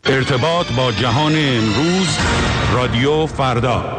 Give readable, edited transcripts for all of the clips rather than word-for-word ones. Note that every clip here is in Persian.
ارتباط با جهان امروز، رادیو فردا.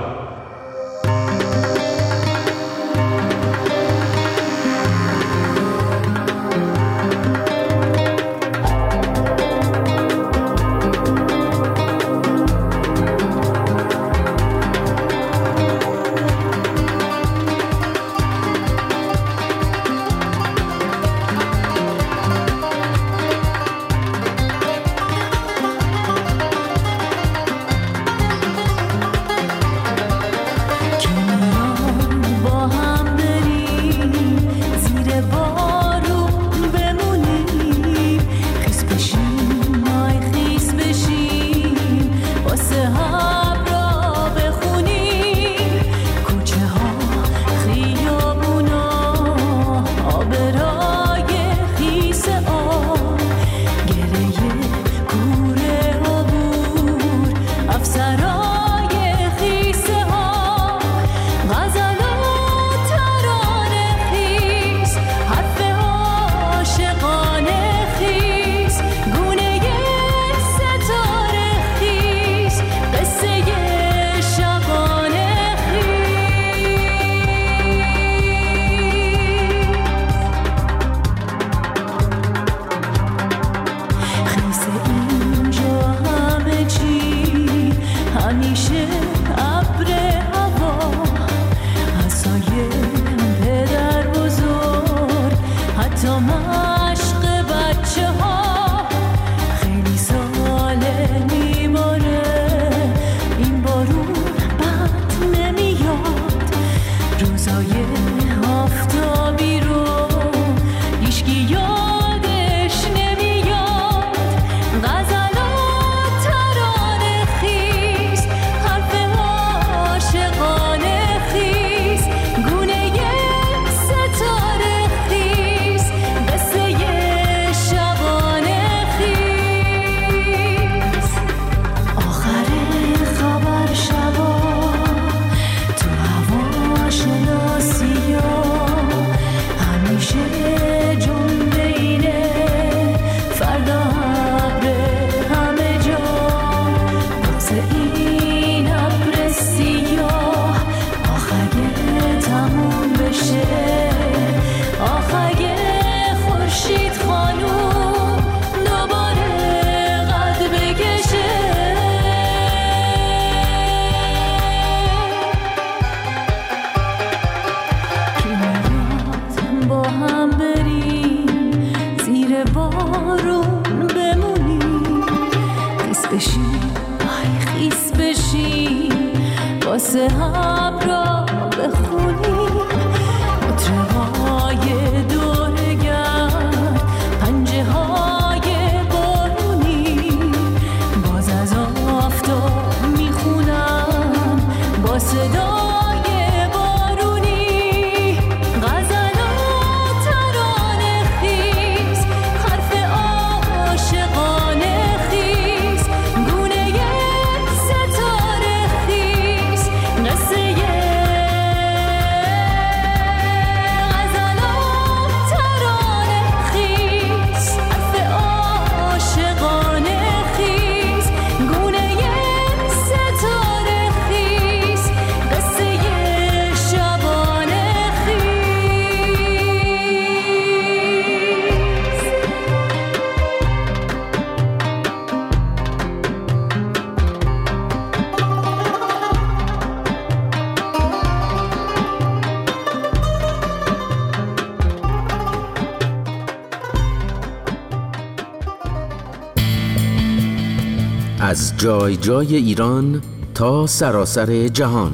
از جای جای ایران تا سراسر جهان،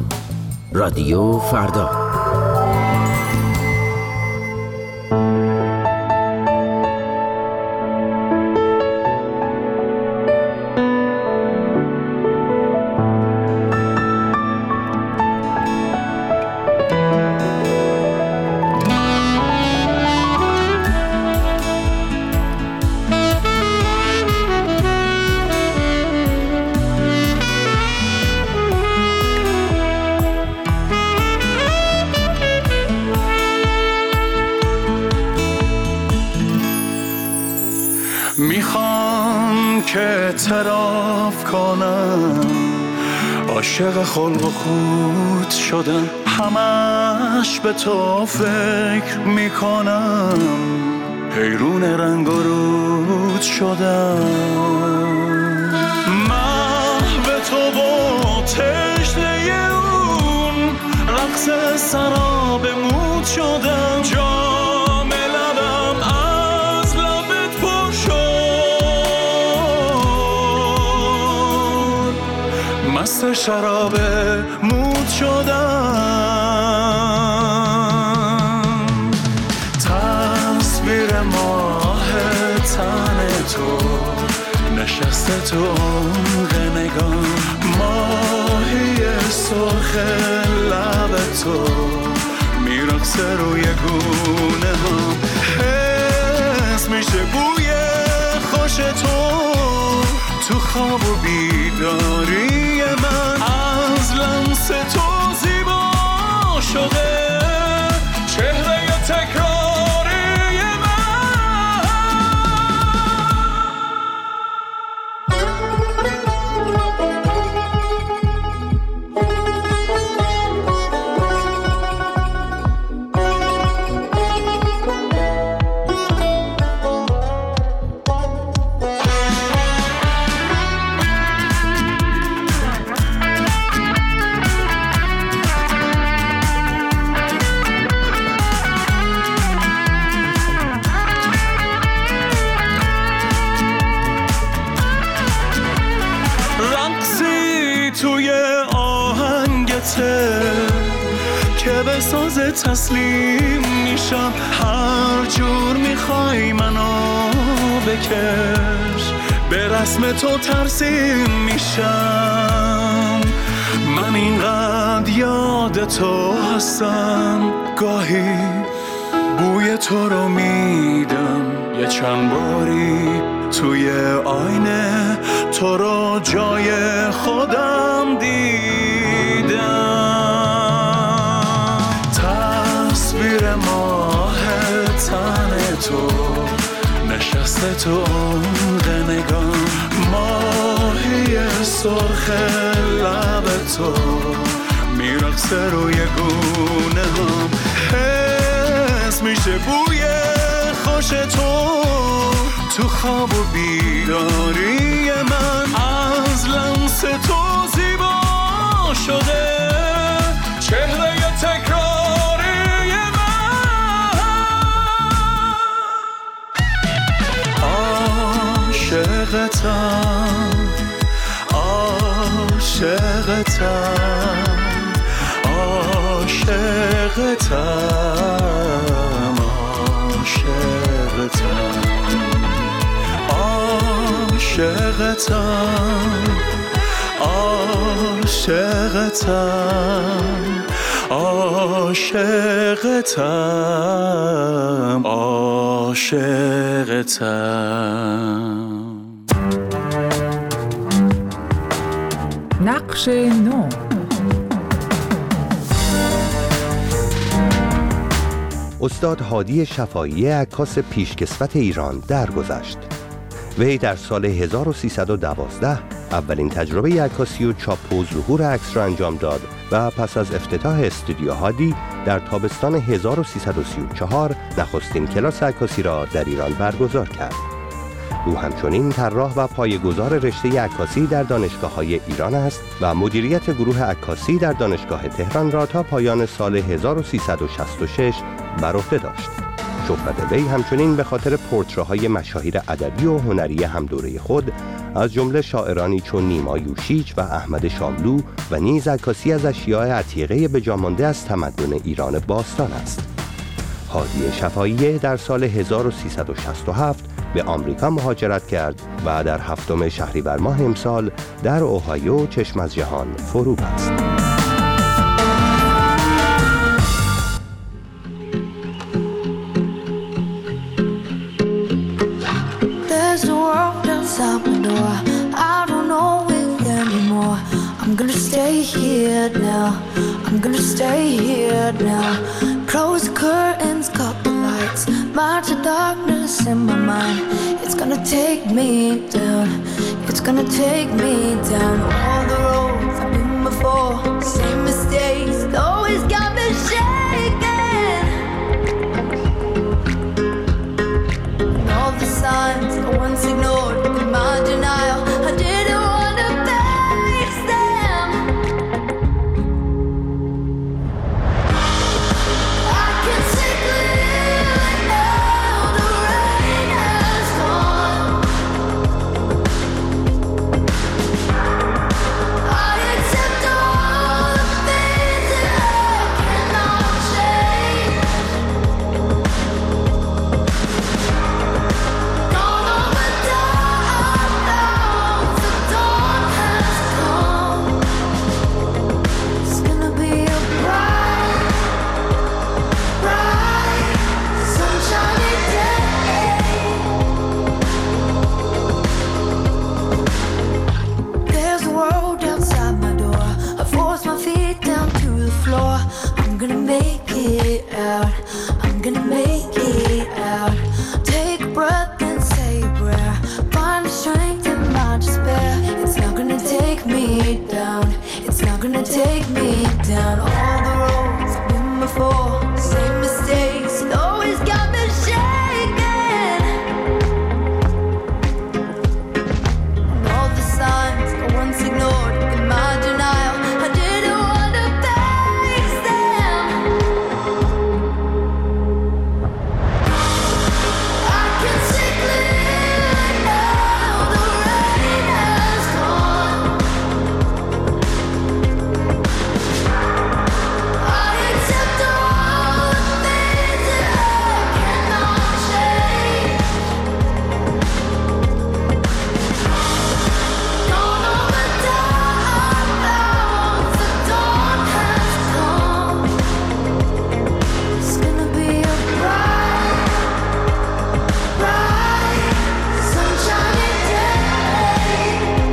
رادیو فردا. که اعتراف کنم عاشق خلق و خود شدم، همش به تو فکر میکنم، حیرون رنگ و رود شدم. محو تو با تشنه اون رقص سراب مود شدم، جام لبم از لبت پر شد، مست شراب مود شدم. تصویر ماه تن تو نشسته تو عمق نگاه، ماهی سرخ لب تو میرقصه روی گونه ها، حس میشه بوی خوش تو خواب و بیداری من، از لمس تو زیبا شده چهره تکراری که به ساز تسلیم میشم، هر جور میخوای منو بکش، به رسم تو ترسیم میشم. من اینقدر یاد تو هستم، گاهی بوی تو رو میدم، یه چند باری توی آینه تو رو جای خودم دیدم. تصویر ماه تن تو نشسته تو عمق نگاه، ماهی سرخ لب تو میرقصه روی گونه هم، حس میشه بوی خوش تو خواب و بیداری من، از لمس تو زیبا شده چهره تکراری من. عاشقتم عاشقتم عاشقتم عاشقتم عاشقتم عاشقتم. نقش نو. استاد هادی شفاعی عکاس پیشکسوت ایران درگذشت. وی در سال 1312 اولین تجربه عکاسی و چاپ و ظهور عکس را انجام داد و پس از افتتاح استودیو هادی در تابستان 1334 نخستین کلاس عکاسی را در ایران برگزار کرد. او همچنین طراح و پایه‌گذار رشته عکاسی در دانشگاه‌های ایران است و مدیریت گروه عکاسی در دانشگاه تهران را تا پایان سال 1366 بر عهده داشت. شهرت وی همچنین به خاطر پورتره‌های مشاهیر ادبی و هنری همدوره خود از جمله شاعرانی چون نیما یوشیج و احمد شاملو و نیز عکاسی از اشیاء عتیقه به جا مانده از تمدن ایران باستان است. هادی شفاعی در سال 1367 به آمریکا مهاجرت کرد و در 7 شهریور ماه امسال در اوهایو چشم از جهان فرو بست. I'm gonna stay here now, I'm gonna stay here now. Close the curtains, cut the lights, march the darkness in my mind. It's gonna take me down, It's gonna take me down all the roads I've been before. Same mistakes, always got me shaking. And all the signs I once ignored in my denial, I didn't want to face them. I can see clearly now, the rain has gone. I accept all the things that I cannot change. Gone over dark clouds, the dawn has come. It's gonna be a bright, bright, sunshiny day. There's a world outside my door. I force my feet down to the floor. I'm gonna make it out. I'm gonna make it out. Take a breath and say a prayer. Find the strength in my despair. It's not gonna take me down. It's not gonna take me down. All the roads I've been before. Same mistakes, it always got me shaking. And all the signs I once ignored in my denial, I didn't want to face them. I can see clearly now, the rain has gone. I accept all the things that I cannot change. Gone over dark clouds, the dawn has come. It's gonna be a bright, bright, sunshiny day.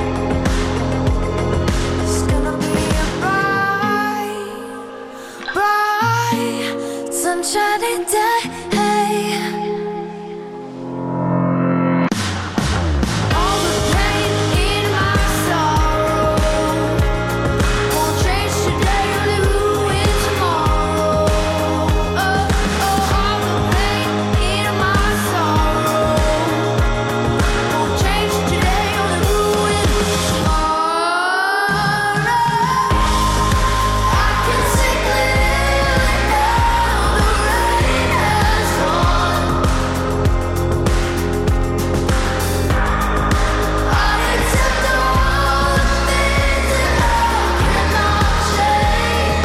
It's gonna be a bright, bright, sunshiny day. All the pain in my sorrow won't change today, only ruin tomorrow. All the pain in my sorrow won't change today, only ruin tomorrow. I can see clearly now, the rain has gone. I accept all the things that I cannot change.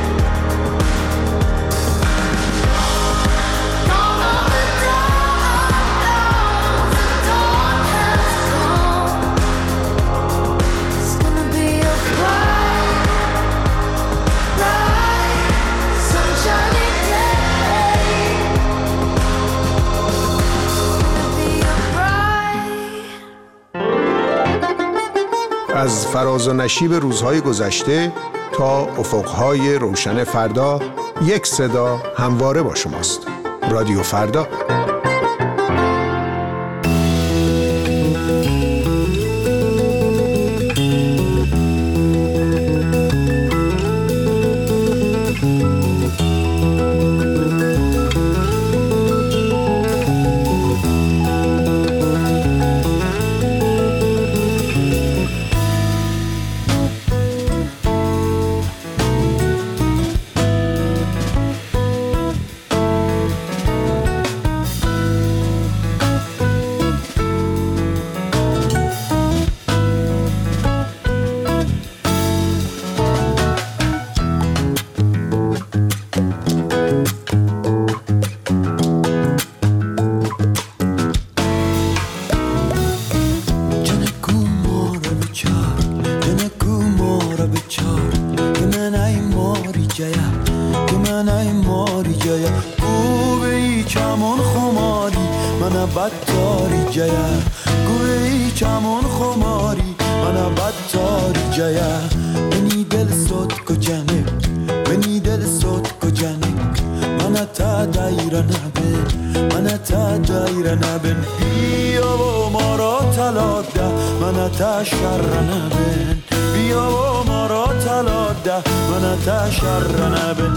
Gone over dark clouds, the dawn has come. It's gonna be a bright, bright, sunshiny day. It's gonna be a bright. از فراز و نشیب روزهای گذشته تا افقهای روشن فردا، یک صدا همواره با شماست. رادیو فردا. بدتاری جیا گوی چمون خماری من بدتاری جیا منی دل صوت کو جانب منی دل صوت کو جانب من تا دایر نبن من تا دایر نبن بیا و ما را تلاده من من تشر نبن بیا و ما را تلاده من تشر نبن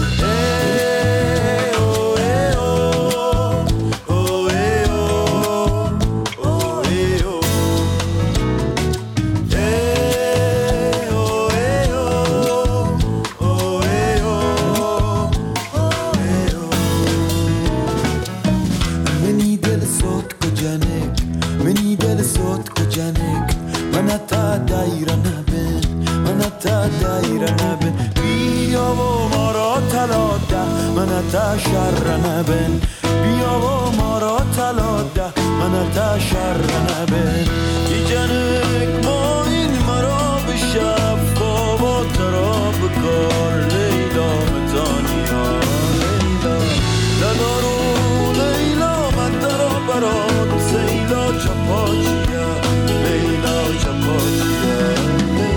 تشر نبن بیا و ما را تلاده من تشر نبن ای جنک ما این مرا به شفا و ترا بکار لیلا متانیا لیلا لدارو لیلا من درا برات سیلا چپاچیا لیلا چپاچیا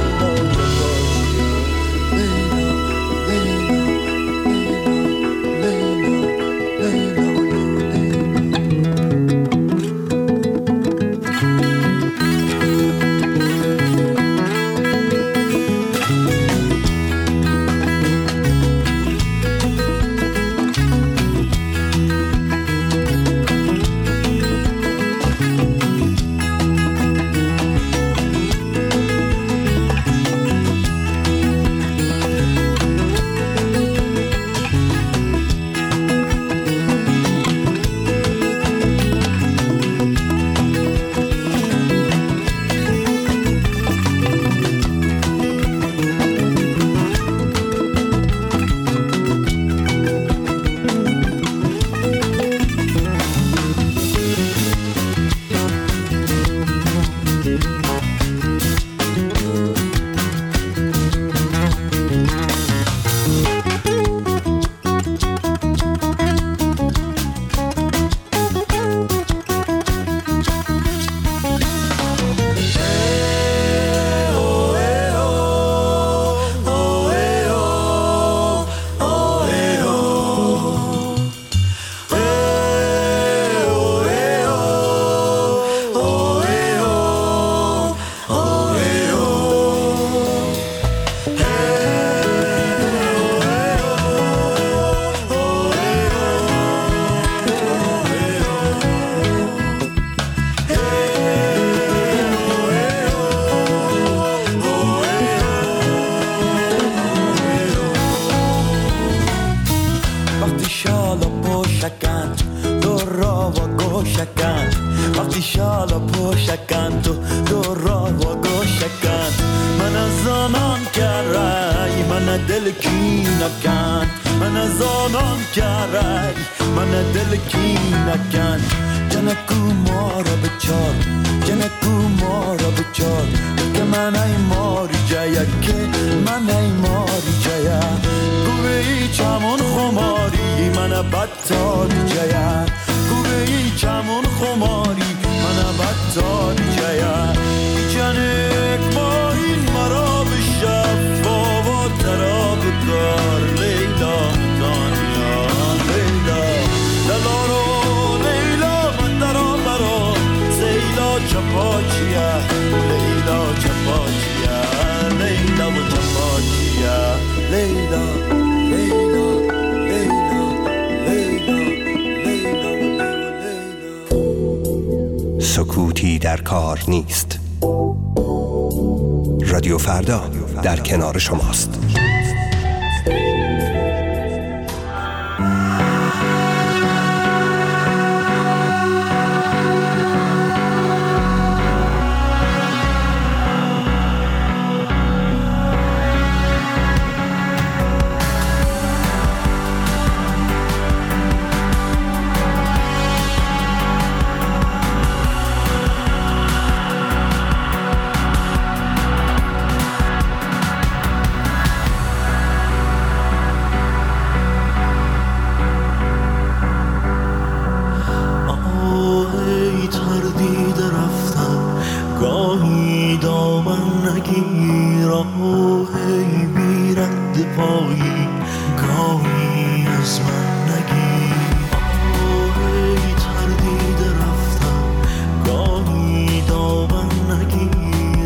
سکوتی در کار نیست. رادیو فردا در کنار شماست. تردید رفتم گاهی دامن نگیر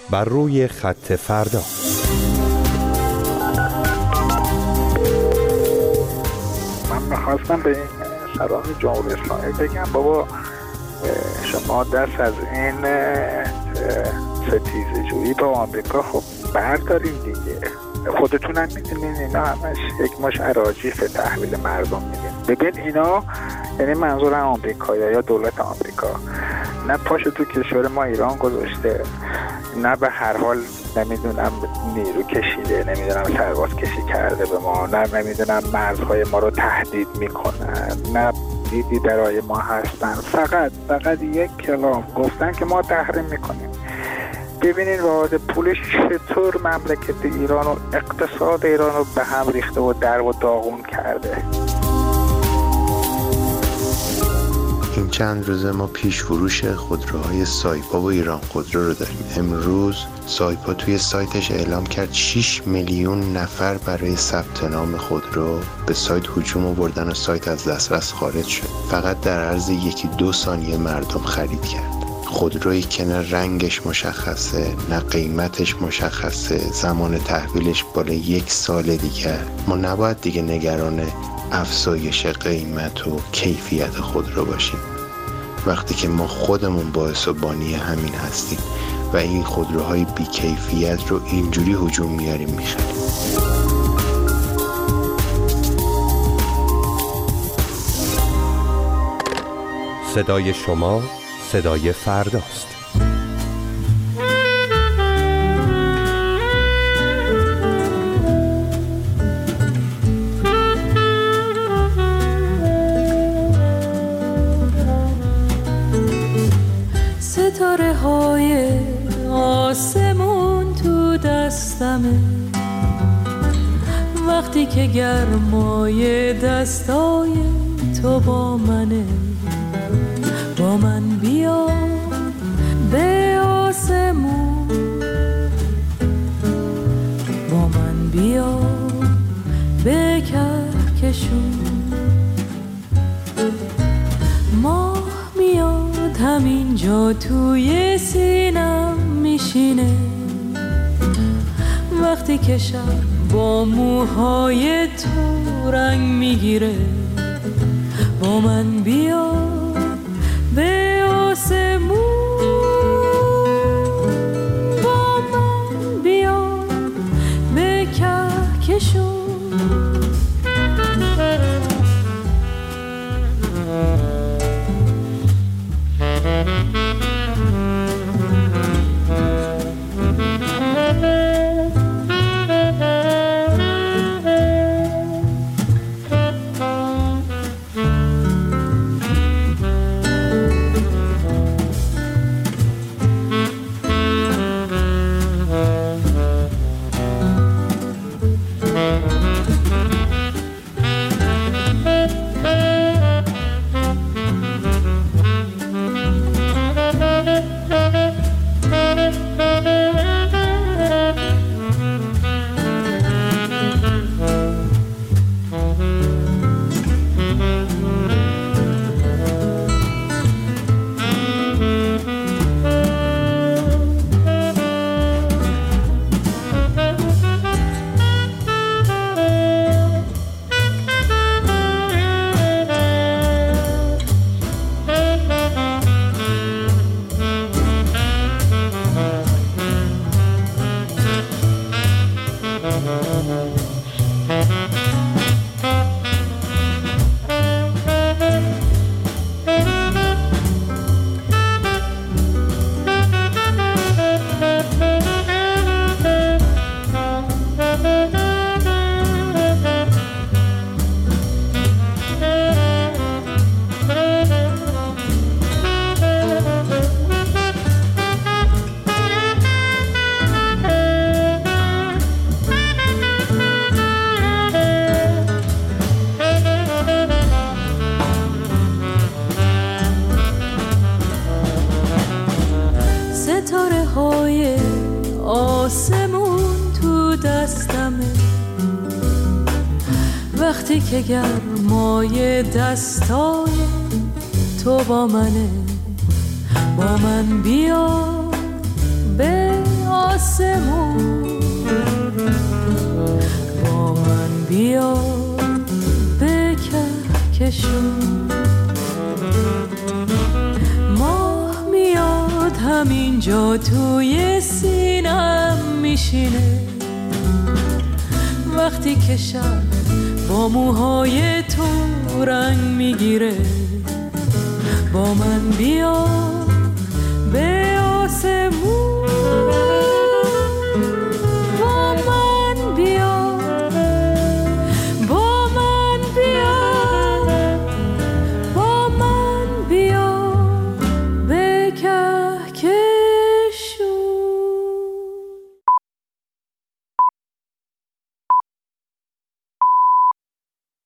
بر روی خط فردا. من میخواستم به این سران جمهوری اسلامی بگم بابا شما دست از این ستیزه جویی با آمریکا خب بردارین دیگه. خودتون هم میدونین اینا همش یک مش اراجیف تحویل مردم میدین. ببین اینا یعنی منظور آمریکا یا دولت آمریکا نه پاشو تو کشور ما ایران گذاشته، نه به هر حال نمیدونم نیرو کشیده، نمیدونم سرباز کشی کرده به ما، نه نمیدونم مرزهای ما رو تهدید میکنن، نه دیدی برای ما هستن. فقط یک کلام گفتن که ما تحریم میکنیم. ببینین واحد پولش چطور مملکت ایران و اقتصاد ایران رو به هم ریخته و در و داغون کرده. این چند روزه ما پیش فروش خودروهای سایپا و ایران خودرو رو داریم. امروز سایپا توی سایتش اعلام کرد 6 میلیون نفر برای ثبت نام خودرو به سایت هجوم آوردن و سایت از دسترس خارج شد. فقط در عرض 1-2 ثانیه مردم خرید کرد. خودرویی که نه رنگش مشخصه، نه قیمتش مشخصه، زمان تحویلش بالای 1 سال دیگه. ما نباید دیگه نگران افزایش قیمت و کیفیت خودرو باشیم وقتی که ما خودمون باعث و بانی همین هستیم و این خودروهای بی‌کیفیت رو اینجوری هجوم میاریم میخریم. صدای شما صدای فرداست. ستاره های آسمون تو دستمه، وقتی که گرمای دستای تو با منه. با من بیا به آسمون، با من بیا به کهکشون. ماه میاد همینجا توی سینم میشینه، وقتی که شب با موهای تو رنگ میگیره. با من بیا به آسمون، با من بیا به کهکشون. وقتی که گرمای دستای تو با منه. با من بیا به آسمون با من بیا به کهکشون. ماه میاد همینجا توی سینم میشینه وقتی که شب با موهای تو رنگ میگیره. با من بیا به آسمون